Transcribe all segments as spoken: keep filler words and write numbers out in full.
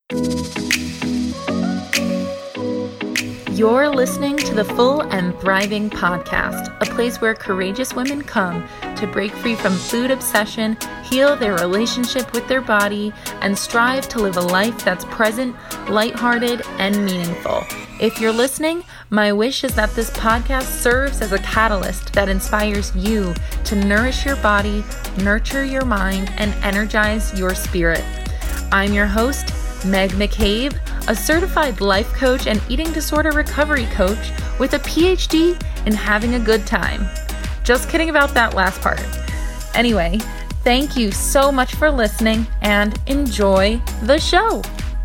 You're listening to the Full and Thriving Podcast, a place where courageous women come to break free from food obsession, heal their relationship with their body, and strive to live a life that's present, lighthearted, and meaningful. If you're listening, my wish is that this podcast serves as a catalyst that inspires you to nourish your body, nurture your mind, and energize your spirit. I'm your host, Meg McCabe, a certified life coach and eating disorder recovery coach with a P H D in having a good time. Just kidding about that last part. Anyway, thank you so much for listening and enjoy the show.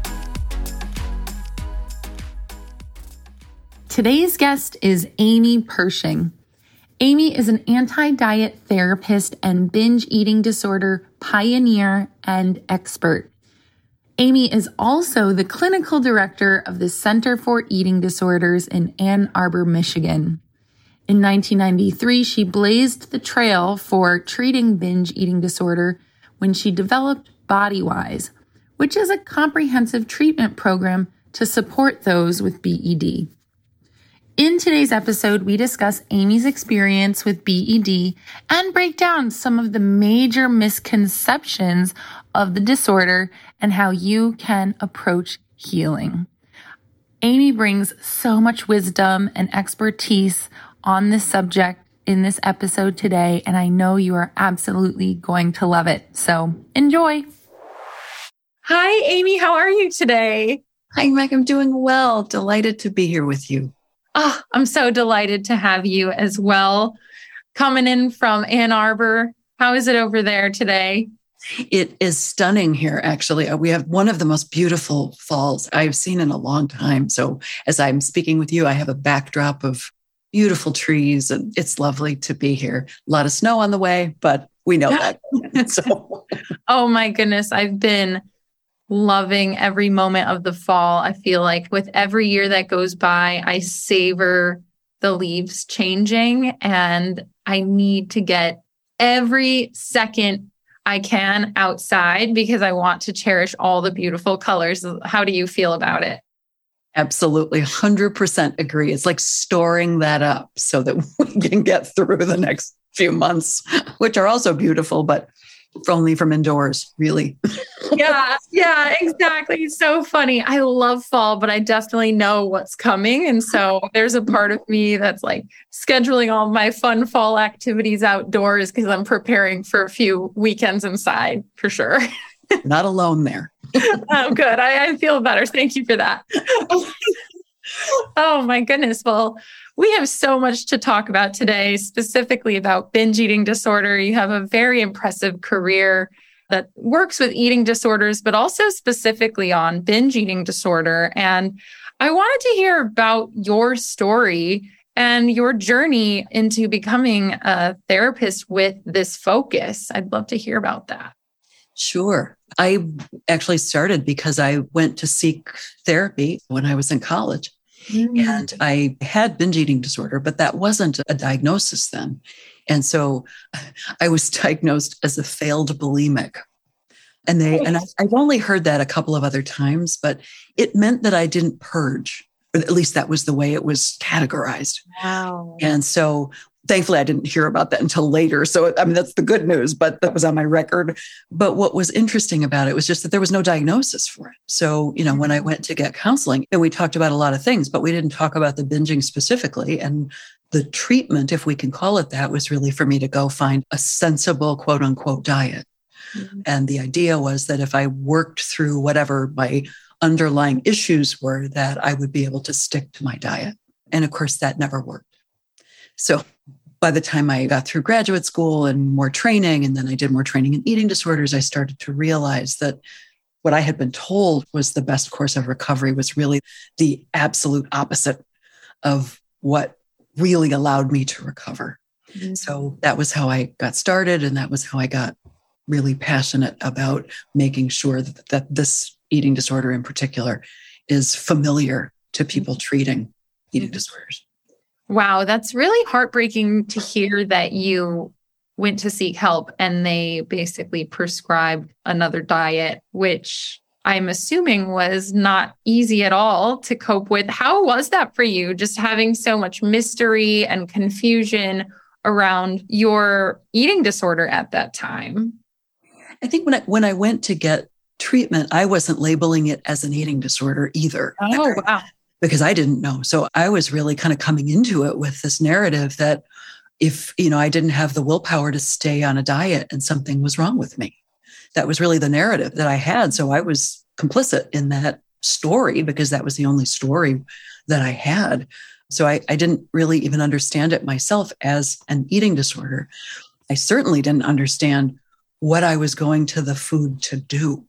Today's guest is Amy Pershing. Amy is an anti-diet therapist and binge eating disorder pioneer and expert. Amy is also the clinical director of the Center for Eating Disorders in Ann Arbor, Michigan. In nineteen ninety-three, she blazed the trail for treating binge eating disorder when she developed BodyWise, which is a comprehensive treatment program to support those with B E D. In today's episode, we discuss Amy's experience with B E D and break down some of the major misconceptions of the disorder and how you can approach healing. Amy brings so much wisdom and expertise on this subject in this episode today, and I know you are absolutely going to love it. So enjoy. Hi, Amy. How are you today? Hi, Meg. I'm doing well. Delighted to be here with you. Oh, I'm so delighted to have you as well. Coming in from Ann Arbor. How is it over there today? It is stunning here, actually. We have one of the most beautiful falls I've seen in a long time. So as I'm speaking with you, I have a backdrop of beautiful trees, and it's lovely to be here. A lot of snow on the way, but we know that. So. Oh my goodness. I've been loving every moment of the fall. I feel like with every year that goes by, I savor the leaves changing, and I need to get every second I can outside because I want to cherish all the beautiful colors. How do you feel about it? Absolutely. one hundred percent agree. It's like storing that up so that we can get through the next few months, which are also beautiful, but only from indoors, really. Yeah, yeah, exactly. So funny. I love fall, but I definitely know what's coming. And so there's a part of me that's like scheduling all my fun fall activities outdoors because I'm preparing for a few weekends inside for sure. Not alone there. Oh, good. I, I feel better. Thank you for that. Oh, my goodness. Well, we have so much to talk about today, specifically about binge eating disorder. You have a very impressive career that works with eating disorders, but also specifically on binge eating disorder. And I wanted to hear about your story and your journey into becoming a therapist with this focus. I'd love to hear about that. Sure. I actually started because I went to seek therapy when I was in college. Mm. And I had binge eating disorder, but that wasn't a diagnosis then. And so I was diagnosed as a failed bulimic. And they, and I, I've only heard that a couple of other times, but it meant that I didn't purge, or at least that was the way it was categorized. Wow. And so thankfully I didn't hear about that until later. So, I mean, that's the good news, but that was on my record. But what was interesting about it was just that there was no diagnosis for it. So, you know, when I went to get counseling, and we talked about a lot of things, but we didn't talk about the binging specifically. And the treatment, if we can call it that, was really for me to go find a sensible, quote unquote, diet. Mm-hmm. And the idea was that if I worked through whatever my underlying issues were, that I would be able to stick to my diet. And of course, that never worked. So by the time I got through graduate school and more training, and then I did more training in eating disorders, I started to realize that what I had been told was the best course of recovery was really the absolute opposite of what really allowed me to recover. Mm-hmm. So that was how I got started. And that was how I got really passionate about making sure that, that this eating disorder in particular is familiar to people treating eating disorders. Wow, that's really heartbreaking to hear that you went to seek help and they basically prescribed another diet, which I'm assuming was not easy at all to cope with. How was that for you? Just having so much mystery and confusion around your eating disorder at that time. I think when I, when I went to get treatment, I wasn't labeling it as an eating disorder either. Oh, wow. Because I didn't know. So I was really kind of coming into it with this narrative that if, you know, I didn't have the willpower to stay on a diet and something was wrong with me. That was really the narrative that I had. So I was complicit in that story because that was the only story that I had. So I, I didn't really even understand it myself as an eating disorder. I certainly didn't understand what I was going to the food to do,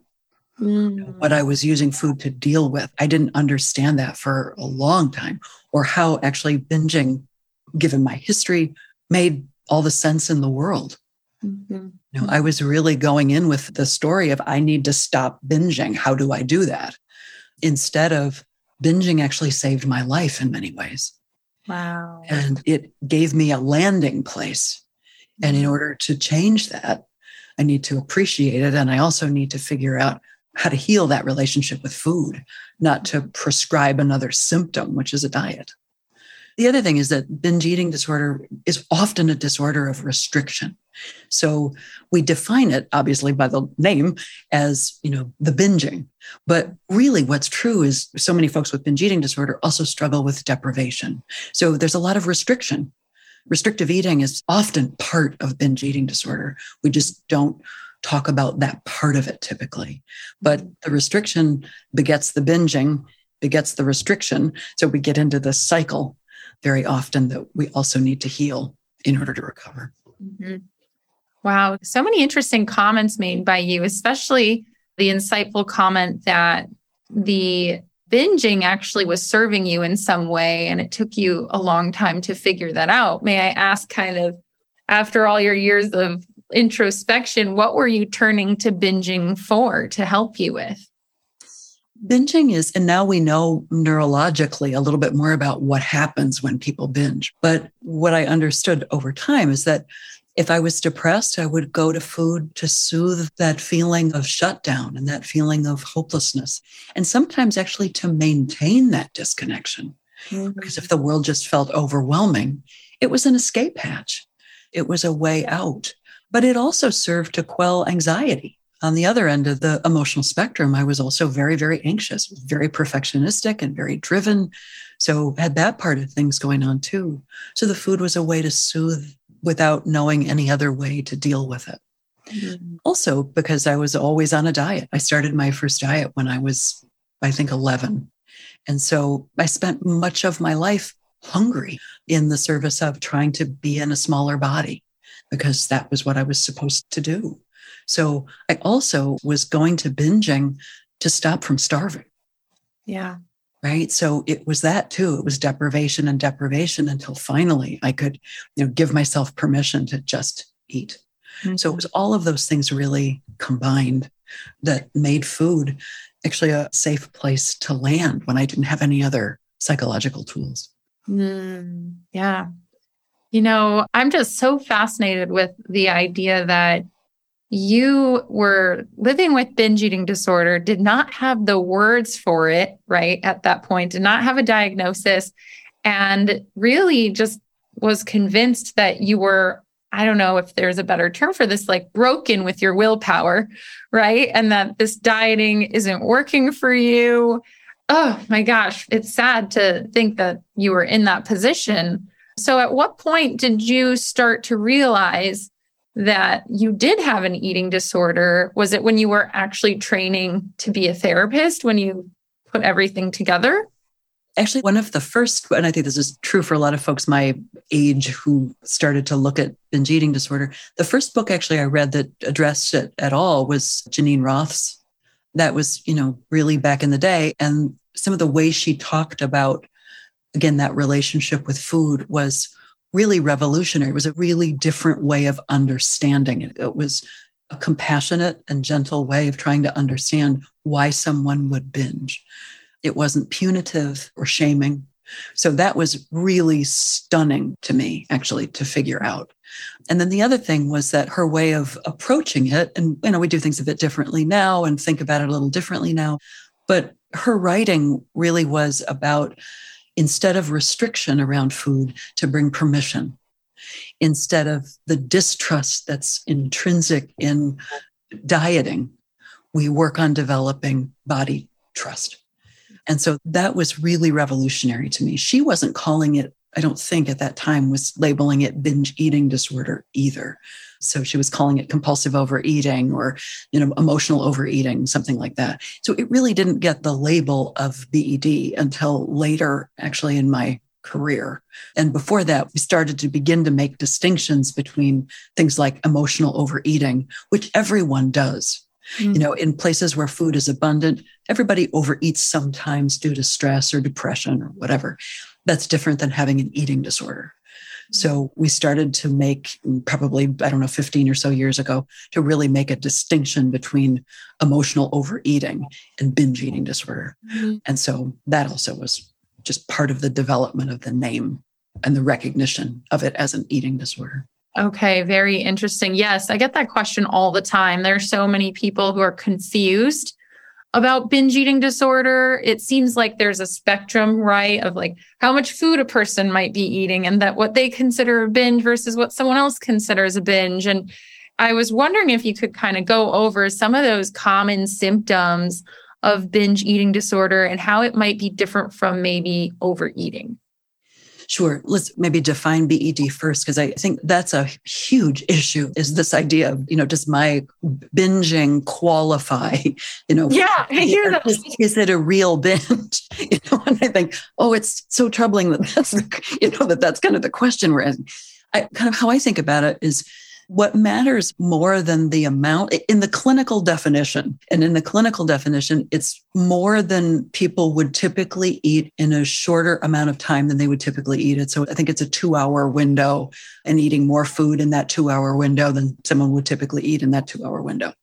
mm. what I was using food to deal with. I didn't understand that for a long time, or how actually binging, given my history, made all the sense in the world. Mm-hmm. You know, I was really going in with the story of I need to stop binging. How do I do that? Instead of binging actually saved my life in many ways. Wow. And it gave me a landing place. And in order to change that, I need to appreciate it. And I also need to figure out how to heal that relationship with food, not to prescribe another symptom, which is a diet. The other thing is that binge eating disorder is often a disorder of restriction. So we define it, obviously, by the name as, you know, the binging. But really what's true is so many folks with binge eating disorder also struggle with deprivation. So there's a lot of restriction. Restrictive eating is often part of binge eating disorder. We just don't talk about that part of it typically. But the restriction begets the binging, begets the restriction. So we get into this cycle very often that we also need to heal in order to recover. Mm-hmm. Wow. So many interesting comments made by you, especially the insightful comment that the binging actually was serving you in some way, and it took you a long time to figure that out. May I ask, kind of, after all your years of introspection, what were you turning to binging for to help you with? Binging is, and now we know neurologically a little bit more about what happens when people binge. But what I understood over time is that if I was depressed, I would go to food to soothe that feeling of shutdown and that feeling of hopelessness. And sometimes actually to maintain that disconnection. Mm-hmm. Because if the world just felt overwhelming, it was an escape hatch. It was a way out. But it also served to quell anxiety. On the other end of the emotional spectrum, I was also very, very anxious, very perfectionistic and very driven. So had that part of things going on too. So the food was a way to soothe without knowing any other way to deal with it. Mm-hmm. Also, because I was always on a diet. I started my first diet when I was, I think, eleven. And so I spent much of my life hungry in the service of trying to be in a smaller body, because that was what I was supposed to do. So I also was going to binging to stop from starving. Yeah. Right. So it was that too. It was deprivation and deprivation until finally I could, you know, give myself permission to just eat. Mm-hmm. So it was all of those things really combined that made food actually a safe place to land when I didn't have any other psychological tools. Mm, yeah. You know, I'm just so fascinated with the idea that you were living with binge eating disorder, did not have the words for it, right, at that point, did not have a diagnosis, and really just was convinced that you were, I don't know if there's a better term for this, like broken with your willpower, right? And that this dieting isn't working for you. Oh my gosh, it's sad to think that you were in that position. So at what point did you start to realize that you did have an eating disorder? Was it when you were actually training to be a therapist, when you put everything together? Actually, one of the first, and I think this is true for a lot of folks my age who started to look at binge eating disorder, the first book actually I read that addressed it at all was Janine Roth's. That was, you know, really back in the day. And some of the ways she talked about, again, that relationship with food was really revolutionary. It was a really different way of understanding it. It was a compassionate and gentle way of trying to understand why someone would binge. It wasn't punitive or shaming. So that was really stunning to me, actually, to figure out. And then the other thing was that her way of approaching it, and, you know, we do things a bit differently now and think about it a little differently now, but her writing really was about, instead of restriction around food, to bring permission. Instead of the distrust that's intrinsic in dieting, we work on developing body trust. And so that was really revolutionary to me. She wasn't calling it, I don't think at that time was labeling it binge eating disorder either. So she was calling it compulsive overeating or, you know, emotional overeating, something like that. So it really didn't get the label of B E D until later, actually, in my career. And before that, we started to begin to make distinctions between things like emotional overeating, which everyone does. Mm-hmm. You know, in places where food is abundant, everybody overeats sometimes due to stress or depression or whatever. That's different than having an eating disorder. Mm-hmm. So we started to make, probably, I don't know, fifteen or so years ago, to really make a distinction between emotional overeating and binge eating disorder. Mm-hmm. And so that also was just part of the development of the name and the recognition of it as an eating disorder. Okay, very interesting. Yes, I get that question all the time. There are so many people who are confused about binge eating disorder. It seems like there's a spectrum, right, of like how much food a person might be eating and that what they consider a binge versus what someone else considers a binge. And I was wondering if you could kind of go over some of those common symptoms of binge eating disorder and how it might be different from maybe overeating. Sure. Let's maybe define B E D first, because I think that's a huge issue, is this idea of, you know, does my binging qualify? You know, yeah, I hear that. Is, is it a real binge? You know, and I think, oh, it's so troubling that that's, you know, that that's kind of the question we're asking. I kind of how I think about it is, what matters more than the amount in the clinical definition. And in the clinical definition, it's more than people would typically eat in a shorter amount of time than they would typically eat it. So I think it's a two hour window, and eating more food in that two hour window than someone would typically eat in that two hour window.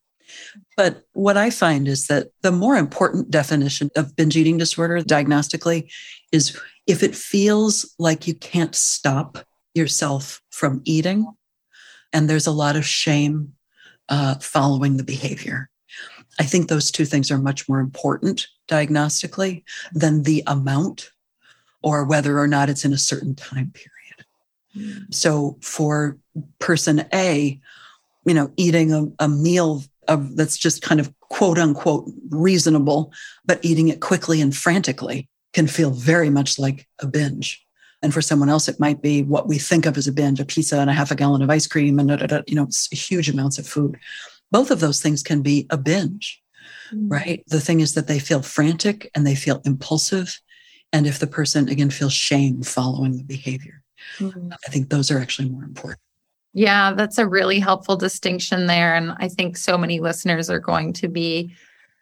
But what I find is that the more important definition of binge eating disorder diagnostically is if it feels like you can't stop yourself from eating, and there's a lot of shame uh, following the behavior. I think those two things are much more important diagnostically than the amount or whether or not it's in a certain time period. Mm. So for person A, you know, eating a, a meal of, that's just kind of quote unquote reasonable, but eating it quickly and frantically can feel very much like a binge. And for someone else, it might be what we think of as a binge, a pizza and a half a gallon of ice cream and, da, da, da, you know, huge amounts of food. Both of those things can be a binge, mm-hmm. right? The thing is that they feel frantic and they feel impulsive. And if the person, again, feels shame following the behavior, mm-hmm. I think those are actually more important. Yeah, that's a really helpful distinction there. And I think so many listeners are going to be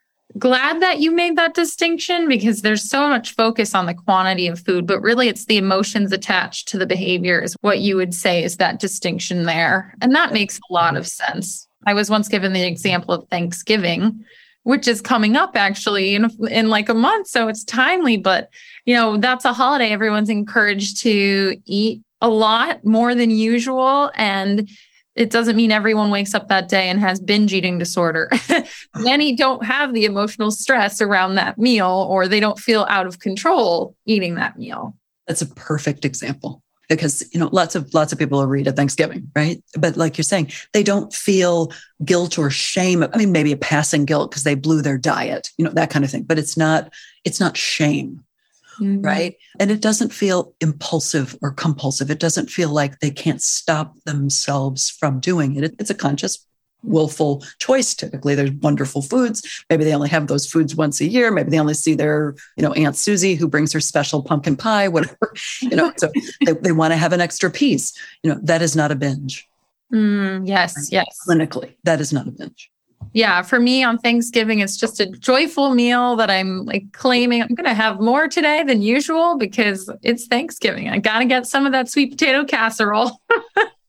glad that you made that distinction, because there's so much focus on the quantity of food, but really it's the emotions attached to the behavior is what you would say is that distinction there. And that makes a lot of sense. I was once given the example of Thanksgiving, which is coming up actually in, in like a month. So it's timely, but you know, that's a holiday. Everyone's encouraged to eat a lot more than usual. And it doesn't mean everyone wakes up that day and has binge eating disorder. Many don't have the emotional stress around that meal, or they don't feel out of control eating that meal. That's a perfect example, because, you know, lots of, lots of people will eat at Thanksgiving, right? But like you're saying, they don't feel guilt or shame. I mean, maybe a passing guilt because they blew their diet, you know, that kind of thing, but it's not, it's not shame. Mm-hmm. Right. And it doesn't feel impulsive or compulsive. It doesn't feel like they can't stop themselves from doing it. It's a conscious, willful choice. Typically, there's wonderful foods. Maybe they only have those foods once a year. Maybe they only see their, you know, Aunt Susie who brings her special pumpkin pie, whatever, you know, so they, they want to have an extra piece. You know, that is not a binge. Mm, yes. Right? Yes. Clinically, that is not a binge. Yeah, for me on Thanksgiving, it's just a joyful meal that I'm like claiming I'm going to have more today than usual because it's Thanksgiving. I got to get some of that sweet potato casserole.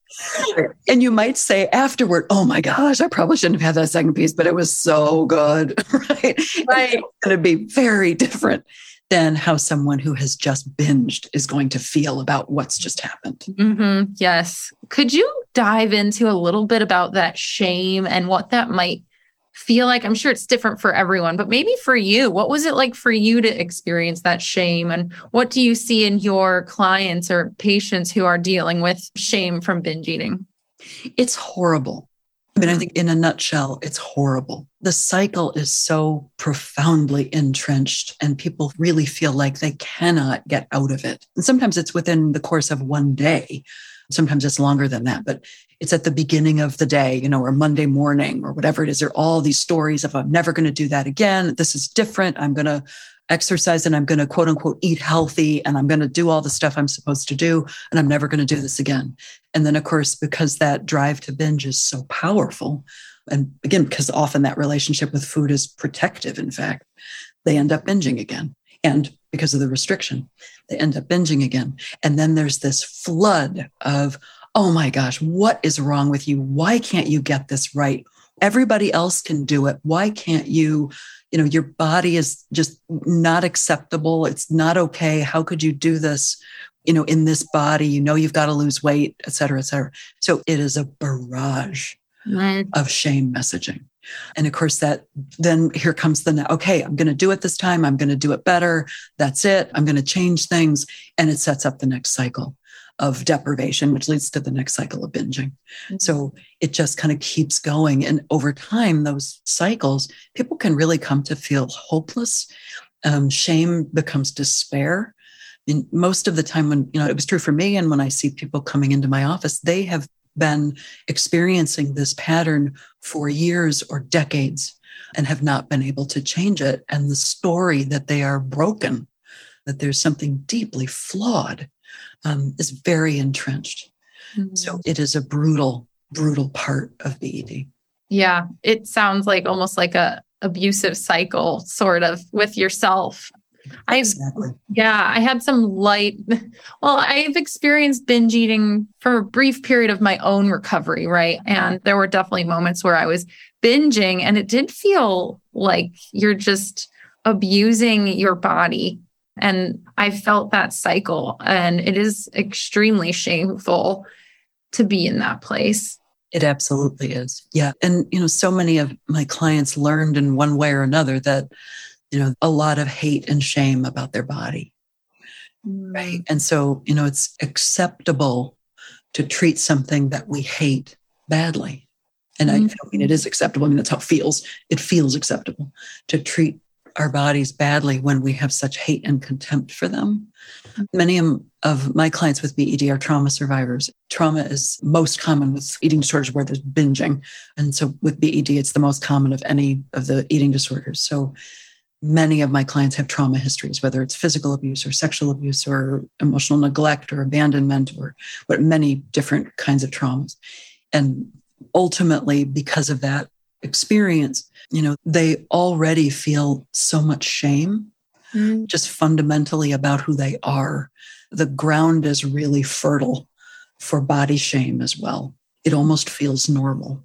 And you might say afterward, oh my gosh, I probably shouldn't have had that second piece, but it was so good, right? Right. It's going to be very different than how someone who has just binged is going to feel about what's just happened. Mm-hmm. Yes. Could you dive into a little bit about that shame and what that might feel like? I'm sure it's different for everyone, but maybe for you, what was it like for you to experience that shame? And what do you see in your clients or patients who are dealing with shame from binge eating? It's horrible. I mean, I think in a nutshell, it's horrible. The cycle is so profoundly entrenched and people really feel like they cannot get out of it. And sometimes it's within the course of one day. Sometimes it's longer than that, but it's at the beginning of the day, you know, or Monday morning or whatever it is. There are all these stories of, I'm never going to do that again. This is different. I'm going to exercise and I'm going to quote unquote eat healthy and I'm going to do all the stuff I'm supposed to do. And I'm never going to do this again. And then of course, because that drive to binge is so powerful. And again, because often that relationship with food is protective. In fact, they end up binging again. And because of the restriction, they end up binging again. And then there's this flood of, oh my gosh, what is wrong with you? Why can't you get this right? Everybody else can do it. Why can't you? You know, your body is just not acceptable. It's not okay. How could you do this, you know, in this body? You know, you've got to lose weight, et cetera, et cetera. So it is a barrage right. of shame messaging. And of course, that then here comes the, okay, I'm going to do it this time. I'm going to do it better. That's it. I'm going to change things. And it sets up the next cycle of deprivation, which leads to the next cycle of binging. Mm-hmm. So it just kind of keeps going. And over time, those cycles, people can really come to feel hopeless. Um, shame becomes despair. And most of the time when, you know, it was true for me. And when I see people coming into my office, they have been experiencing this pattern for years or decades and have not been able to change it. And the story that they are broken, that there's something deeply flawed, um, is very entrenched. Mm-hmm. So it is a brutal, brutal part of B E D. Yeah. It sounds like almost like a abusive cycle sort of with yourself. I exactly. Yeah, I had some light, well, I've experienced binge eating for a brief period of my own recovery, right? And there were definitely moments where I was binging and it did feel like you're just abusing your body. And I felt that cycle and it is extremely shameful to be in that place. It absolutely is. Yeah. And, you know, so many of my clients learned in one way or another that you know, a lot of hate and shame about their body. Mm. Right. And so, you know, it's acceptable to treat something that we hate badly. And mm. I mean, it is acceptable. I mean, that's how it feels. It feels acceptable to treat our bodies badly when we have such hate and contempt for them. Mm. Many of my clients with B E D are trauma survivors. Trauma is most common with eating disorders where there's binging. And so with B E D, it's the most common of any of the eating disorders. So many of my clients have trauma histories, whether it's physical abuse or sexual abuse or emotional neglect or abandonment or but many different kinds of traumas. And ultimately, because of that experience, you know, they already feel so much shame, mm. just fundamentally about who they are. The ground is really fertile for body shame as well. It almost feels normal.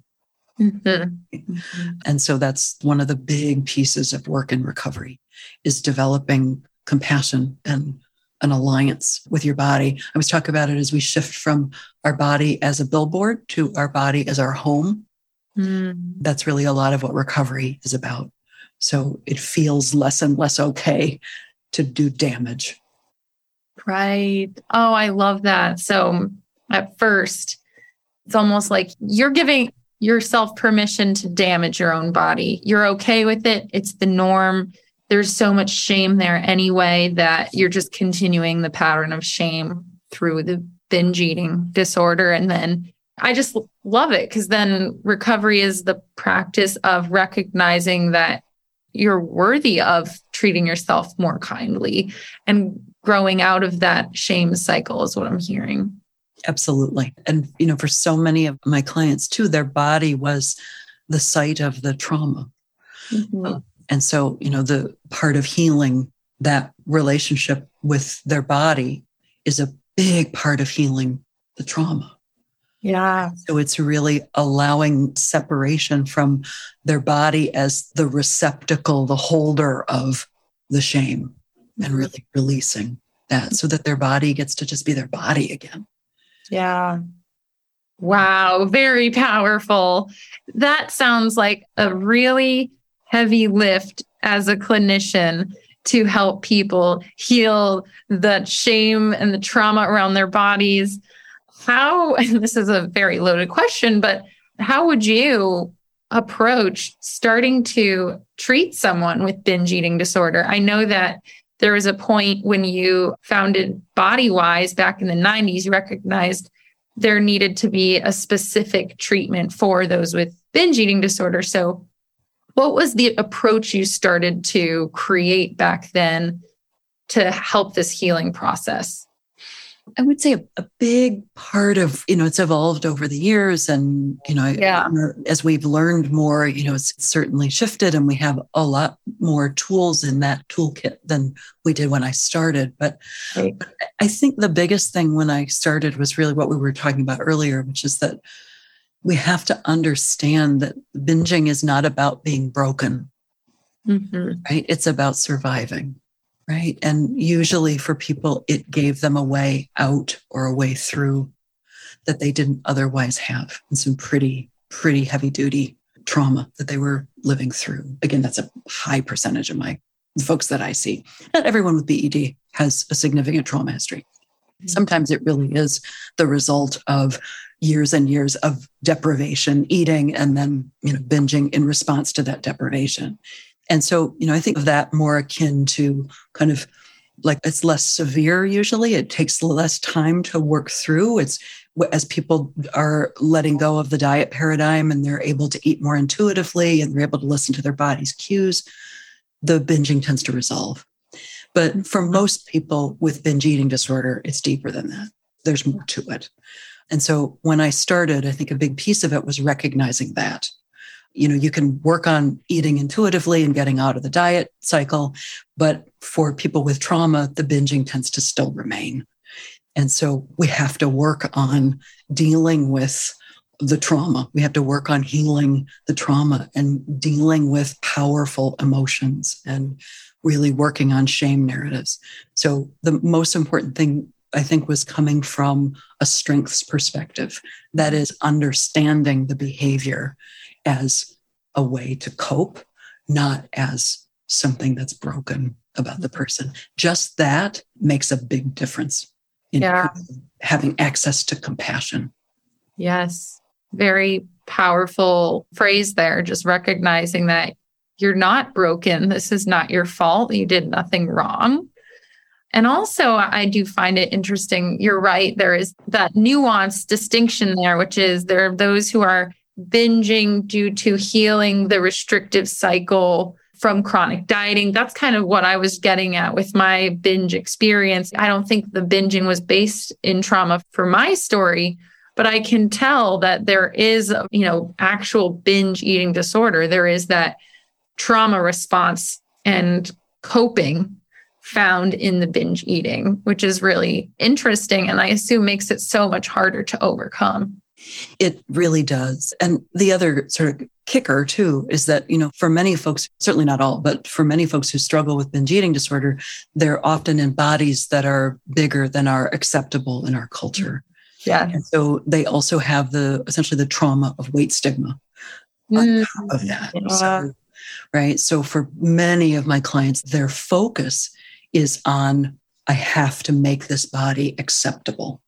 Mm-hmm. And so that's one of the big pieces of work in recovery is developing compassion and an alliance with your body. I always talk about it as we shift from our body as a billboard to our body as our home. Mm. That's really a lot of what recovery is about. So it feels less and less okay to do damage. Right. Oh, I love that. So at first, it's almost like you're giving yourself permission to damage your own body. You're okay with it. It's the norm. There's so much shame there anyway that you're just continuing the pattern of shame through the binge eating disorder. And then I just love it because then recovery is the practice of recognizing that you're worthy of treating yourself more kindly and growing out of that shame cycle is what I'm hearing. Absolutely. And, you know, for so many of my clients too, their body was the site of the trauma. Mm-hmm. Uh, and so, you know, the part of healing that relationship with their body is a big part of healing the trauma. Yeah. So it's really allowing separation from their body as the receptacle, the holder of the shame, and really releasing that so that their body gets to just be their body again. Yeah. Wow. Very powerful. That sounds like a really heavy lift as a clinician to help people heal the shame and the trauma around their bodies. How, and this is a very loaded question, but how would you approach starting to treat someone with binge eating disorder? I know that there was a point when you founded BodyWise back in the nineties, you recognized there needed to be a specific treatment for those with binge eating disorder. So what was the approach you started to create back then to help this healing process? I would say a, a big part of, you know, it's evolved over the years. And, you know, yeah. as we've learned more, you know, it's certainly shifted and we have a lot more tools in that toolkit than we did when I started. But, right. but I think the biggest thing when I started was really what we were talking about earlier, which is that we have to understand that binging is not about being broken, mm-hmm. right? It's about surviving. Right. And usually for people, it gave them a way out or a way through that they didn't otherwise have, and some pretty, pretty heavy duty trauma that they were living through. Again, that's a high percentage of my folks that I see. Not everyone with B E D has a significant trauma history. Mm-hmm. Sometimes it really is the result of years and years of deprivation, eating, and then, you know, binging in response to that deprivation. And so, you know, I think of that more akin to kind of like it's less severe usually. It takes less time to work through. It's as people are letting go of the diet paradigm and they're able to eat more intuitively and they're able to listen to their body's cues, the binging tends to resolve. But for most people with binge eating disorder, it's deeper than that. There's more to it. And so when I started, I think a big piece of it was recognizing that. You know, you can work on eating intuitively and getting out of the diet cycle, but for people with trauma, the binging tends to still remain. And so we have to work on dealing with the trauma. We have to work on healing the trauma and dealing with powerful emotions and really working on shame narratives. So the most important thing, I think, was coming from a strengths perspective. That is understanding the behavior as a way to cope, not as something that's broken about the person. Just that makes a big difference in yeah. having access to compassion. Yes. Very powerful phrase there. Just recognizing that you're not broken. This is not your fault. You did nothing wrong. And also, I do find it interesting. You're right. There is that nuanced distinction there, which is there are those who are binging due to healing the restrictive cycle from chronic dieting. That's kind of what I was getting at with my binge experience. I don't think the binging was based in trauma for my story, but I can tell that there is, you know, actual binge eating disorder. There is that trauma response and coping found in the binge eating, which is really interesting. And I assume makes it so much harder to overcome. It really does. And the other sort of kicker too is that, you know, for many folks, certainly not all, but for many folks who struggle with binge eating disorder, they're often in bodies that are bigger than are acceptable in our culture. Yeah. And so they also have the essentially the trauma of weight stigma mm. on top of that. Yeah. So, right. So for many of my clients, their focus is on, I have to make this body acceptable.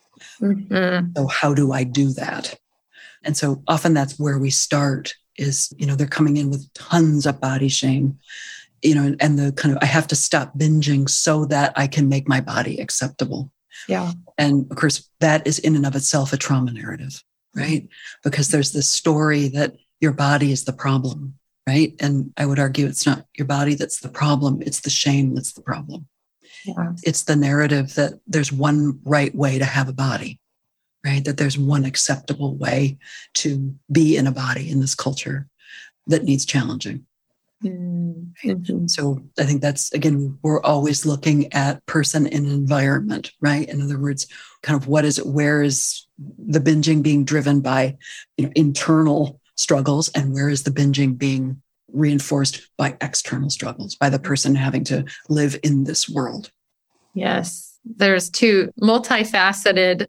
Mm-hmm. So how do I do that? And so often that's where we start is, you know, they're coming in with tons of body shame, you know, and the kind of, I have to stop binging so that I can make my body acceptable. Yeah. And of course, that is in and of itself a trauma narrative, right? Because there's this story that your body is the problem, right? And I would argue it's not your body that's the problem. It's the shame that's the problem. Yeah. It's the narrative that there's one right way to have a body, right? That there's one acceptable way to be in a body in this culture that needs challenging. Mm-hmm. So I think that's, again, we're always looking at person and environment, right? In other words, kind of what is it, where is the binging being driven by, you know, internal struggles, and where is the binging being reinforced by external struggles, by the person having to live in this world? Yes, there's two multifaceted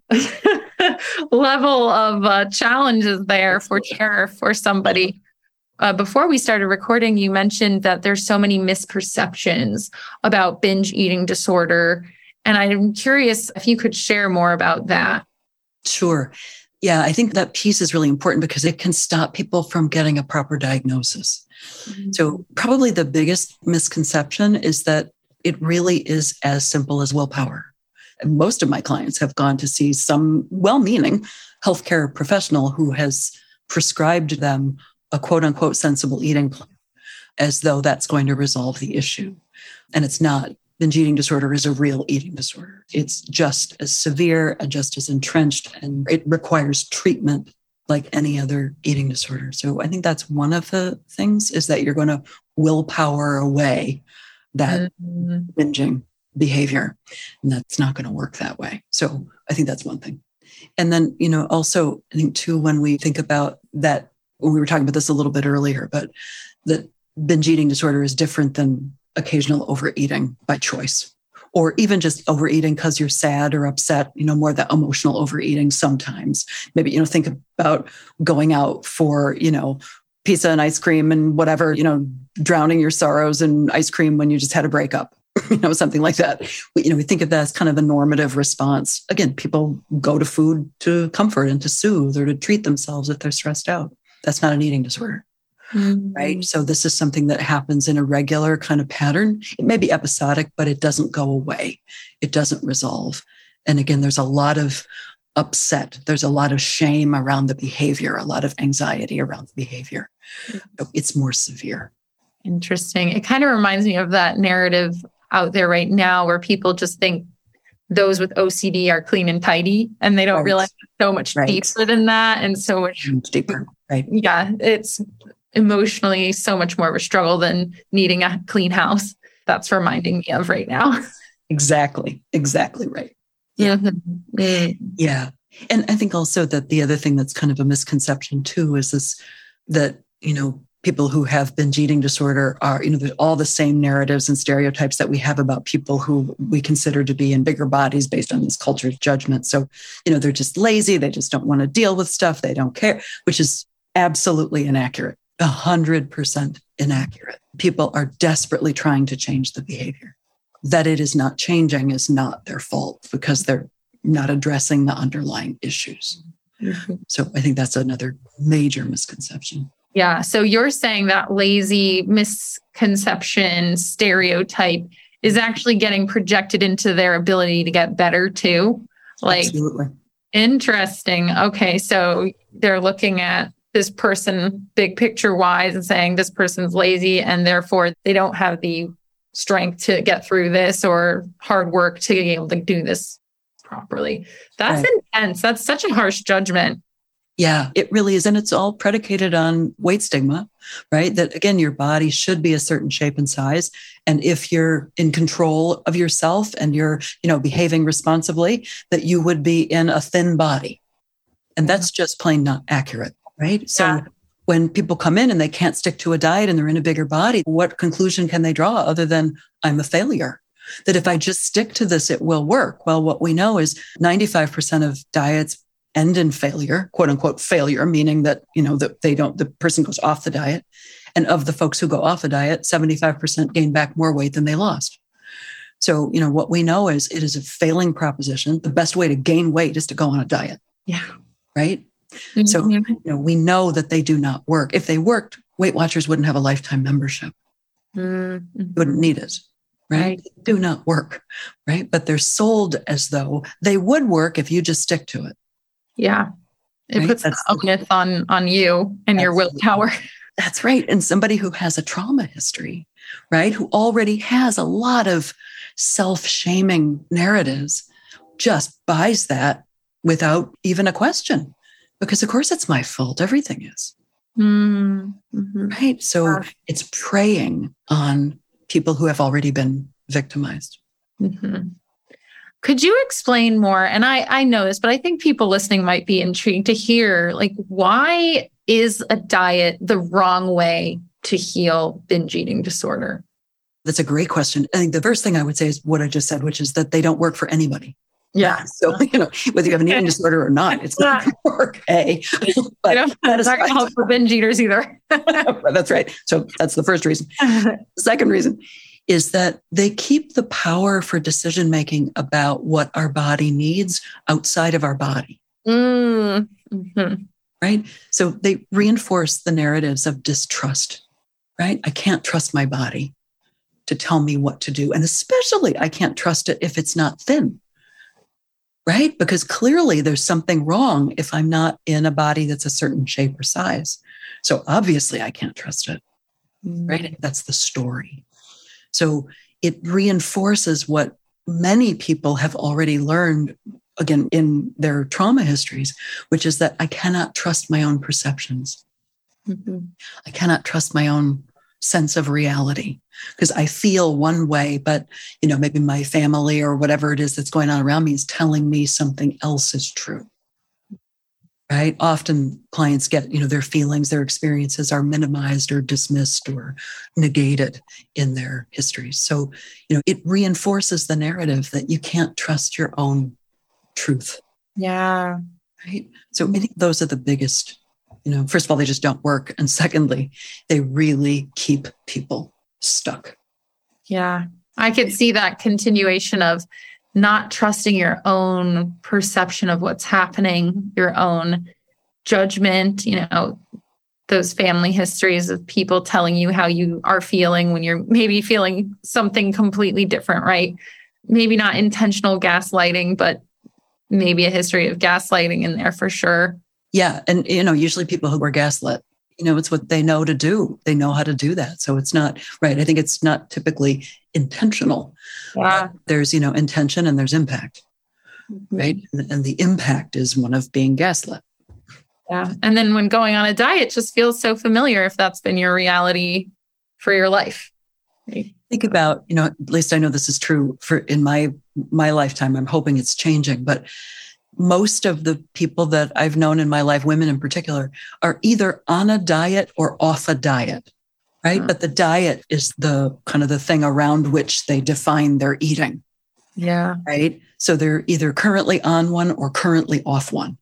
level of uh, challenges there for sure for somebody. Uh, before we started recording, you mentioned that there's so many misperceptions about binge eating disorder. And I'm curious if you could share more about that. Sure. Yeah, I think that piece is really important because it can stop people from getting a proper diagnosis. Mm-hmm. So probably the biggest misconception is that it really is as simple as willpower. And most of my clients have gone to see some well-meaning healthcare professional who has prescribed them a quote unquote sensible eating plan, as though that's going to resolve the issue. And it's not. Binge eating disorder is a real eating disorder. It's just as severe and just as entrenched, and it requires treatment like any other eating disorder. So I think that's one of the things, is that you're going to willpower away that mm-hmm. binging behavior. And that's not going to work that way. So I think that's one thing. And then, you know, also I think too, when we think about that, we were talking about this a little bit earlier, but that binge eating disorder is different than occasional overeating by choice, or even just overeating because you're sad or upset, you know, more that emotional overeating sometimes. Maybe, you know, think about going out for, you know, pizza and ice cream and whatever, you know, drowning your sorrows in ice cream when you just had a breakup, you know, something like that. We, you know, we think of that as kind of a normative response. Again, people go to food to comfort and to soothe or to treat themselves if they're stressed out. That's not an eating disorder. Mm-hmm. Right. So this is something that happens in a regular kind of pattern. It may be episodic, but it doesn't go away. It doesn't resolve. And again, there's a lot of upset. There's a lot of shame around the behavior, a lot of anxiety around the behavior. So it's more severe. Interesting. It kind of reminds me of that narrative out there right now where people just think those with O C D are clean and tidy, and they don't right. realize it's so much right. deeper than that. And so much deeper. Right. Yeah. It's emotionally so much more of a struggle than needing a clean house. That's reminding me of right now. Exactly. Exactly right. Yeah. Mm-hmm. Yeah. And I think also that the other thing that's kind of a misconception too is this, that, you know, people who have binge eating disorder are, you know, there's all the same narratives and stereotypes that we have about people who we consider to be in bigger bodies based on this culture's judgment. So, you know, they're just lazy. They just don't want to deal with stuff. They don't care, which is absolutely inaccurate. A hundred percent inaccurate. People are desperately trying to change the behavior. That it is not changing is not their fault because they're not addressing the underlying issues. Mm-hmm. So I think that's another major misconception. Yeah. So you're saying that lazy misconception stereotype is actually getting projected into their ability to get better too. Like, absolutely. Interesting. Okay. So they're looking at this person big picture wise and saying this person's lazy and therefore they don't have the strength to get through this or hard work to be able to do this properly. That's right. Intense. That's such a harsh judgment. Yeah, it really is. And it's all predicated on weight stigma, right? That again, your body should be a certain shape and size. And if you're in control of yourself and you're, you know, behaving responsibly, that you would be in a thin body. And that's just plain not accurate. Right. So yeah. When people come in and they can't stick to a diet and they're in a bigger body, what conclusion can they draw other than I'm a failure? That if I just stick to this, it will work. Well, what we know is ninety-five percent of diets end in failure, quote unquote failure, meaning that, you know, that they don't, the person goes off the diet. And of the folks who go off the diet, seventy-five percent gain back more weight than they lost. So, you know, what we know is it is a failing proposition. The best way to gain weight is to go on a diet. Yeah. Right. Mm-hmm. So, you know, we know that they do not work. If they worked, Weight Watchers wouldn't have a lifetime membership. Mm-hmm. You wouldn't need it, right? right? They do not work, right? But they're sold as though they would work if you just stick to it. Yeah. It right? puts the onus on, on you and Absolutely. Your willpower. That's right. And somebody who has a trauma history, right? Who already has a lot of self-shaming narratives, just buys that without even a question. Because of course it's my fault. Everything is. Mm-hmm. Right. So yeah. It's preying on people who have already been victimized. Mm-hmm. Could you explain more? And I, I know this, but I think people listening might be intrigued to hear, like, why is a diet the wrong way to heal binge eating disorder? That's a great question. I think the first thing I would say is what I just said, which is that they don't work for anybody. Yeah. So, you know, whether you have an eating disorder or not, it's not going to work. A, but it's not going to help for binge eaters either. That's right. So that's the first reason. The second reason is that they keep the power for decision-making about what our body needs outside of our body. Mm-hmm. Right? So they reinforce the narratives of distrust, right? I can't trust my body to tell me what to do. And especially I can't trust it if it's not thin, right? Because clearly there's something wrong if I'm not in a body that's a certain shape or size. So obviously I can't trust it, mm-hmm. right? That's the story. So it reinforces what many people have already learned, again, in their trauma histories, which is that I cannot trust my own perceptions. Mm-hmm. I cannot trust my own sense of reality because I feel one way, but, you know, maybe my family or whatever it is that's going on around me is telling me something else is true. Right? Often clients get, you know, their feelings, their experiences are minimized or dismissed or negated in their histories. So, you know, it reinforces the narrative that you can't trust your own truth. Yeah. Right. So I think those are the biggest, you know, first of all, they just don't work. And secondly, they really keep people stuck. Yeah. I could see that continuation of not trusting your own perception of what's happening, your own judgment, you know, those family histories of people telling you how you are feeling when you're maybe feeling something completely different, right? Maybe not intentional gaslighting, but maybe a history of gaslighting in there for sure. Yeah. And, you know, usually people who are gaslit, you know, it's what they know to do. They know how to do that. So it's not right. I think it's not typically intentional. Yeah. There's, you know, intention and there's impact, mm-hmm. right? And, and the impact is one of being gaslit. Yeah. And then when going on a diet just feels so familiar if that's been your reality for your life. Right? Think about, you know, at least I know this is true for in my, my lifetime. I'm hoping it's changing, but most of the people that I've known in my life, women in particular, are either on a diet or off a diet, right? Mm-hmm. But the diet is the kind of the thing around which they define their eating. Yeah. Right. So they're either currently on one or currently off one.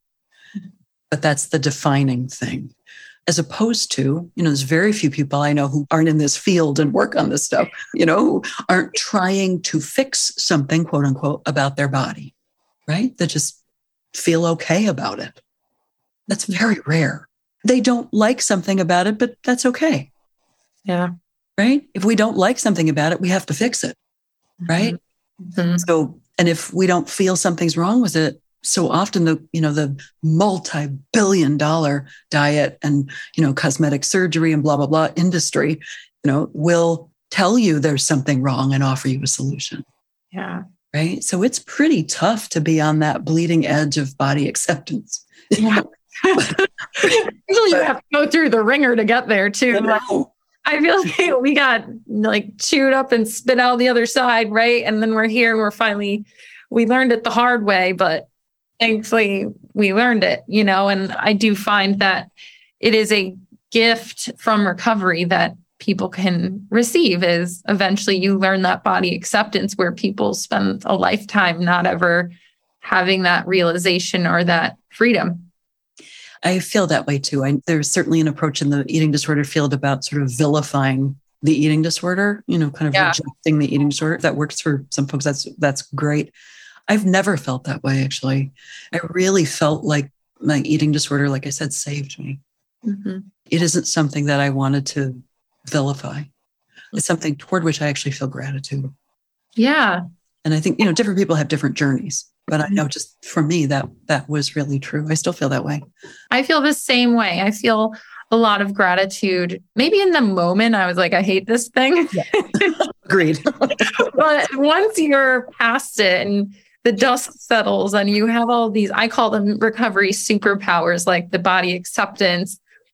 But that's the defining thing. As opposed to, you know, there's very few people I know who aren't in this field and work on this stuff, you know, who aren't trying to fix something, quote unquote, about their body, right? That just feel okay about it. That's very rare. They don't like something about it, but that's okay. Yeah. Right? If we don't like something about it, we have to fix it. Right? Mm-hmm. So, and if we don't feel something's wrong with it, so often the, you know, the multi-billion dollar diet and, you know, cosmetic surgery and blah, blah, blah industry, you know, will tell you there's something wrong and offer you a solution. Yeah. Right. So it's pretty tough to be on that bleeding edge of body acceptance. Yeah. Usually you have to go through the ringer to get there too. Like, I feel like we got like chewed up and spit out the other side. Right. And then we're here and we're finally, we learned it the hard way, but thankfully we learned it, you know, and I do find that it is a gift from recovery that people can receive is eventually you learn that body acceptance where people spend a lifetime not ever having that realization or that freedom. I feel that way too. I, there's certainly an approach in the eating disorder field about sort of vilifying the eating disorder, you know, kind of yeah. rejecting the eating disorder. That works for some folks. That's, that's great. I've never felt that way, actually. I really felt like my eating disorder, like I said, saved me. Mm-hmm. It isn't something that I wanted to vilify. It's something toward which I actually feel gratitude. Yeah. And I think, you know, different people have different journeys, but I know just for me, that that was really true. I still feel that way. I feel the same way. I feel a lot of gratitude. Maybe in the moment, I was like, I hate this thing. Yeah. Agreed. But once you're past it and the dust settles and you have all these, I call them recovery superpowers, like the body acceptance,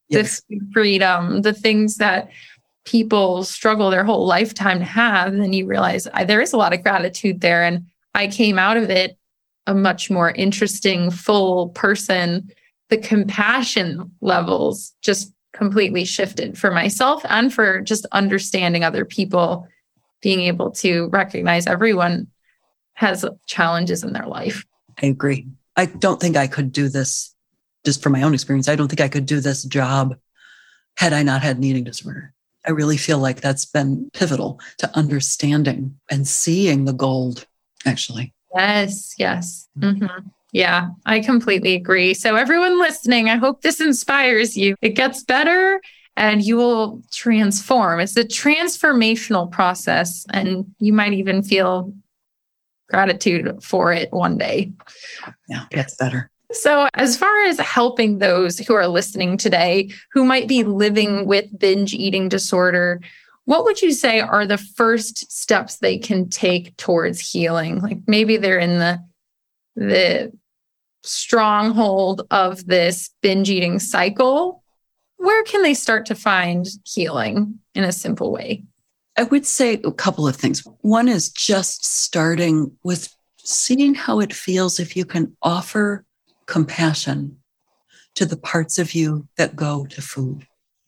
Yes. the freedom, the things that people struggle their whole lifetime to have. And then you realize I, there is a lot of gratitude there. And I came out of it a much more interesting, full person. The compassion levels just completely shifted for myself and for just understanding other people, being able to recognize everyone has challenges in their life. I agree. I don't think I could do this, just from my own experience. I don't think I could do this job had I not had an eating disorder. I really feel like that's been pivotal to understanding and seeing the gold, actually. Yes, yes. Mm-hmm. Yeah, I completely agree. So everyone listening, I hope this inspires you. It gets better and you will transform. It's a transformational process, and you might even feel gratitude for it one day. Yeah, it gets better. So as far as helping those who are listening today, who might be living with binge eating disorder, what would you say are the first steps they can take towards healing? Like maybe they're in the, the stronghold of this binge eating cycle. Where can they start to find healing in a simple way? I would say a couple of things. One is just starting with seeing how it feels if you can offer compassion to the parts of you that go to food.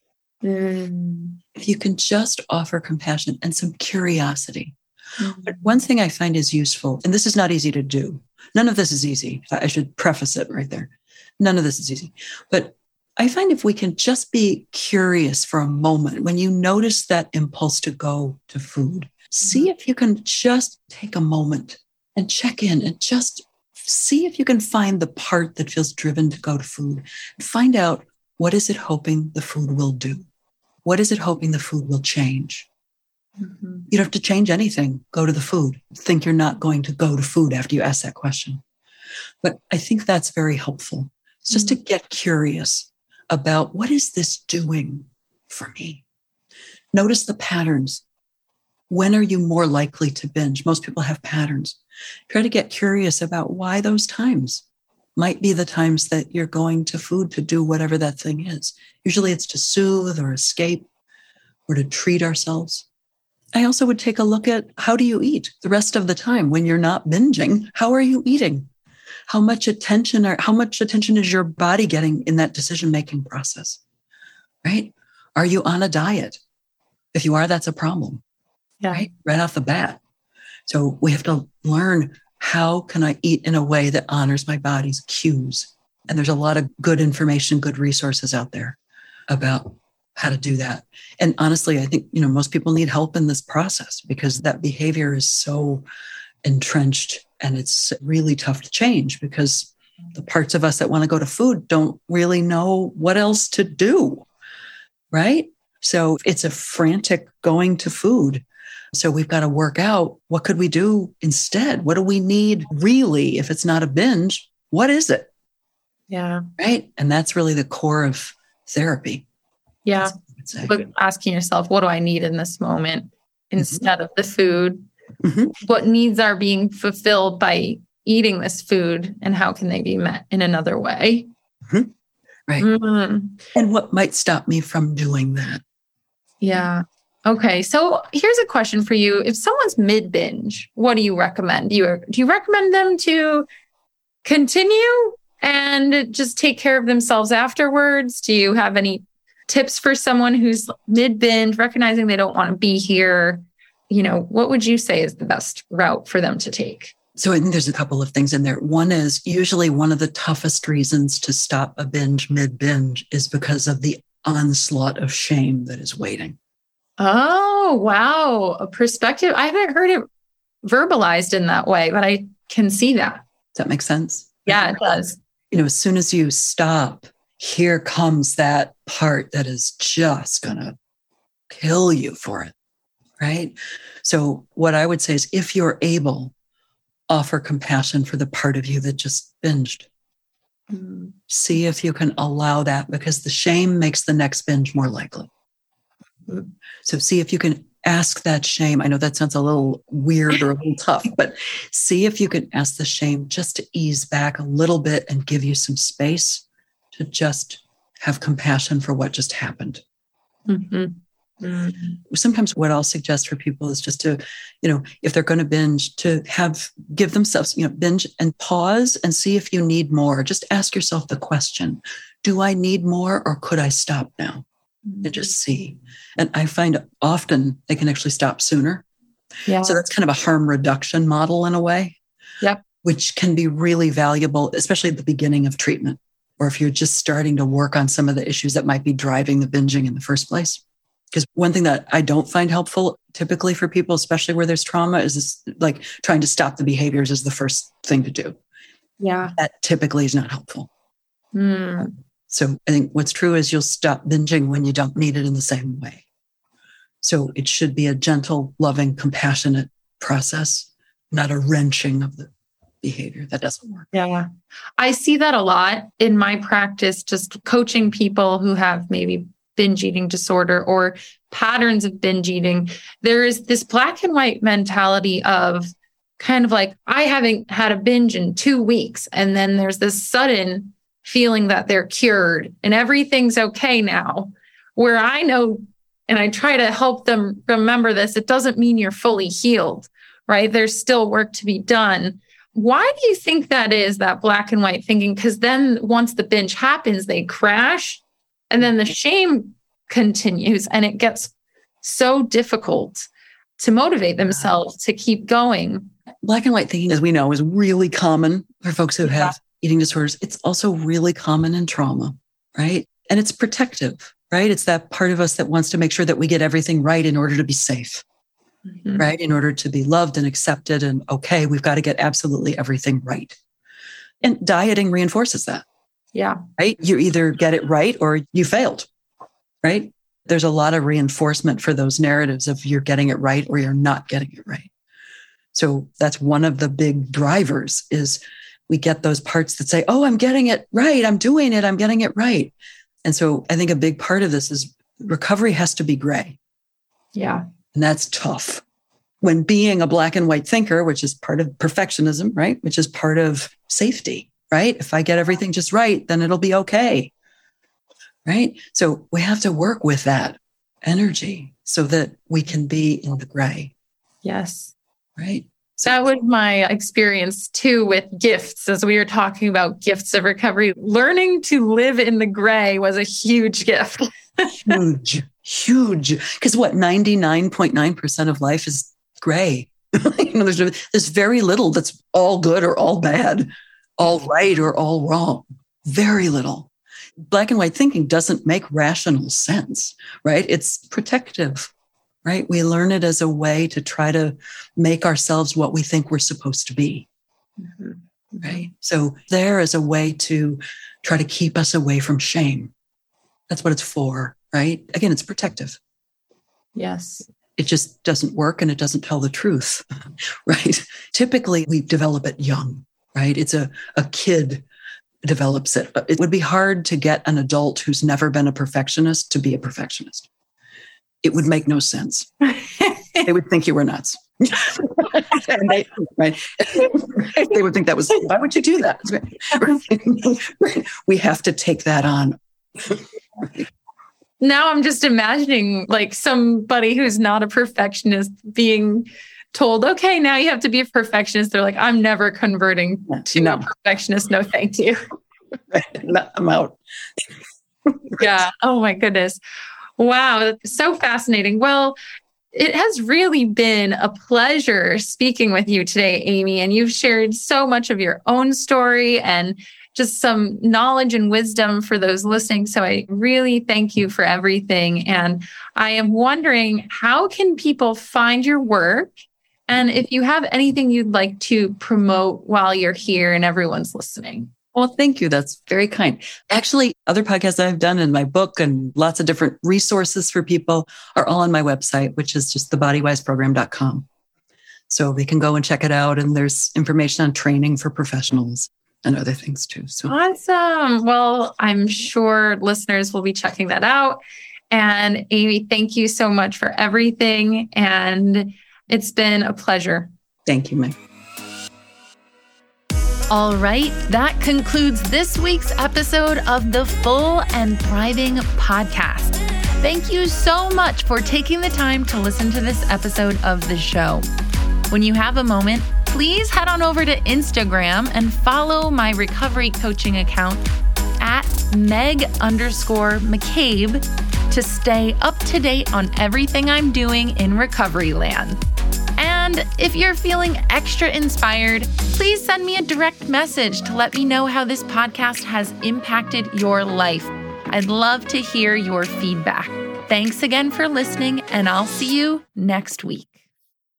Mm. If you can just offer compassion and some curiosity. Mm. But one thing I find is useful, and this is not easy to do. None of this is easy. I should preface it right there. None of this is easy. But I find if we can just be curious for a moment, when you notice that impulse to go to food, see if you can just take a moment and check in and just see if you can find the part that feels driven to go to food. Find out, what is it hoping the food will do? What is it hoping the food will change? Mm-hmm. You don't have to change anything. Go to the food. Think you're not going to go to food after you ask that question. But I think that's very helpful. It's just mm-hmm. to get curious about, what is this doing for me? Notice the patterns. When are you more likely to binge? Most people have patterns. Try to get curious about why those times might be the times that you're going to food to do whatever that thing is. Usually it's to soothe or escape or to treat ourselves. I also would take a look at, how do you eat the rest of the time when you're not binging? How are you eating? How much attention are, how much attention is your body getting in that decision-making process, right? Are you on a diet? If you are, that's a problem, yeah. right? Right off the bat. So we have to learn, how can I eat in a way that honors my body's cues? And there's a lot of good information, good resources out there about how to do that. And honestly, I think, you know, most people need help in this process because that behavior is so entrenched and it's really tough to change because the parts of us that want to go to food don't really know what else to do, right? So it's a frantic going to food. So we've got to work out, what could we do instead? What do we need really if it's not a binge? What is it? Yeah. Right? And that's really the core of therapy. Yeah. Look, asking yourself, what do I need in this moment instead mm-hmm. of the food? Mm-hmm. What needs are being fulfilled by eating this food and how can they be met in another way? Mm-hmm. Right. Mm-hmm. And what might stop me from doing that? Yeah. Okay. So here's a question for you. If someone's mid binge, what do you recommend? Do you, do you recommend them to continue and just take care of themselves afterwards? Do you have any tips for someone who's mid binge, recognizing they don't want to be here? You know, what would you say is the best route for them to take? So I think there's a couple of things in there. One is usually one of the toughest reasons to stop a binge mid-binge is because of the onslaught of shame that is waiting. Oh, wow. A perspective. I haven't heard it verbalized in that way, but I can see that. Does that make sense? Yeah, it does. You know, as soon as you stop, here comes that part that is just going to kill you for it, right? So what I would say is if you're able, offer compassion for the part of you that just binged. Mm-hmm. See if you can allow that because the shame makes the next binge more likely. Mm-hmm. So see if you can ask that shame. I know that sounds a little weird or a little tough, but see if you can ask the shame just to ease back a little bit and give you some space to just have compassion for what just happened. Mm-hmm. Mm-hmm. Sometimes what I'll suggest for people is just to, you know, if they're going to binge, to have, give themselves, you know, binge and pause and see if you need more. Just ask yourself the question, do I need more or could I stop now? Mm-hmm. And just see. And I find often they can actually stop sooner. Yeah. So that's kind of a harm reduction model in a way. Yep. Which can be really valuable, especially at the beginning of treatment, or if you're just starting to work on some of the issues that might be driving the binging in the first place. Because one thing that I don't find helpful typically for people, especially where there's trauma, is this, like trying to stop the behaviors is the first thing to do. Yeah. That typically is not helpful. Mm. So I think what's true is you'll stop binging when you don't need it in the same way. So it should be a gentle, loving, compassionate process, not a wrenching of the behavior. That doesn't work. Yeah. I see that a lot in my practice, just coaching people who have maybe binge eating disorder or patterns of binge eating. There is this black and white mentality of kind of like, I haven't had a binge in two weeks. And then there's this sudden feeling that they're cured and everything's okay now, where I know, and I try to help them remember this, it doesn't mean you're fully healed, right? There's still work to be done. Why do you think that is, that black and white thinking? Because then once the binge happens, they crash. And then the shame continues and it gets so difficult to motivate themselves to keep going. Black and white thinking, as we know, is really common for folks who have yeah. eating disorders. It's also really common in trauma, right? And it's protective, right? It's that part of us that wants to make sure that we get everything right in order to be safe, mm-hmm. right? In order to be loved and accepted and okay, we've got to get absolutely everything right. And dieting reinforces that. Yeah. Right? You either get it right or you failed, right? There's a lot of reinforcement for those narratives of you're getting it right or you're not getting it right. So that's one of the big drivers is we get those parts that say, oh, I'm getting it right. I'm doing it. I'm getting it right. And so I think a big part of this is recovery has to be gray. Yeah. And that's tough. When being a black and white thinker, which is part of perfectionism, right? Which is part of safety. Right? If I get everything just right, then it'll be okay. Right? So we have to work with that energy so that we can be in the gray. Yes. Right? So that was my experience too with gifts, as we were talking about gifts of recovery. Learning to live in the gray was a huge gift. huge, huge. Because what, ninety-nine point nine percent of life is gray. you know, there's, there's very little that's all good or all bad. All right or all wrong. Very little. Black and white thinking doesn't make rational sense, right? It's protective, right? We learn it as a way to try to make ourselves what we think we're supposed to be, mm-hmm. right? So there is a way to try to keep us away from shame. That's what it's for, right? Again, it's protective. Yes. It just doesn't work and it doesn't tell the truth, right? Typically, we develop it young. Right? It's a, a kid develops it. It would be hard to get an adult who's never been a perfectionist to be a perfectionist. It would make no sense. They would think you were nuts. and they, right? They would think that was, why would you do that? We have to take that on. Now I'm just imagining like somebody who's not a perfectionist being told, okay, now you have to be a perfectionist. They're like, I'm never converting to no. a perfectionist. No, thank you. I'm out. Yeah. Oh my goodness. Wow. That's so fascinating. Well, it has really been a pleasure speaking with you today, Amy, and you've shared so much of your own story and just some knowledge and wisdom for those listening. So I really thank you for everything. And I am wondering, how can people find your work? And if you have anything you'd like to promote while you're here and everyone's listening. Well, thank you. That's very kind. Actually, other podcasts I've done in my book and lots of different resources for people are all on my website, which is just the body wise program dot com. So they can go and check it out. And there's information on training for professionals and other things too. So awesome. Well, I'm sure listeners will be checking that out. And Amy, thank you so much for everything. And it's been a pleasure. Thank you, Meg. All right, that concludes this week's episode of the Full and Thriving podcast. Thank you so much for taking the time to listen to this episode of the show. When you have a moment, please head on over to Instagram and follow my recovery coaching account at Meg underscore McCabe to stay up to date on everything I'm doing in recovery land. And if you're feeling extra inspired, please send me a direct message to let me know how this podcast has impacted your life. I'd love to hear your feedback. Thanks again for listening, and I'll see you next week.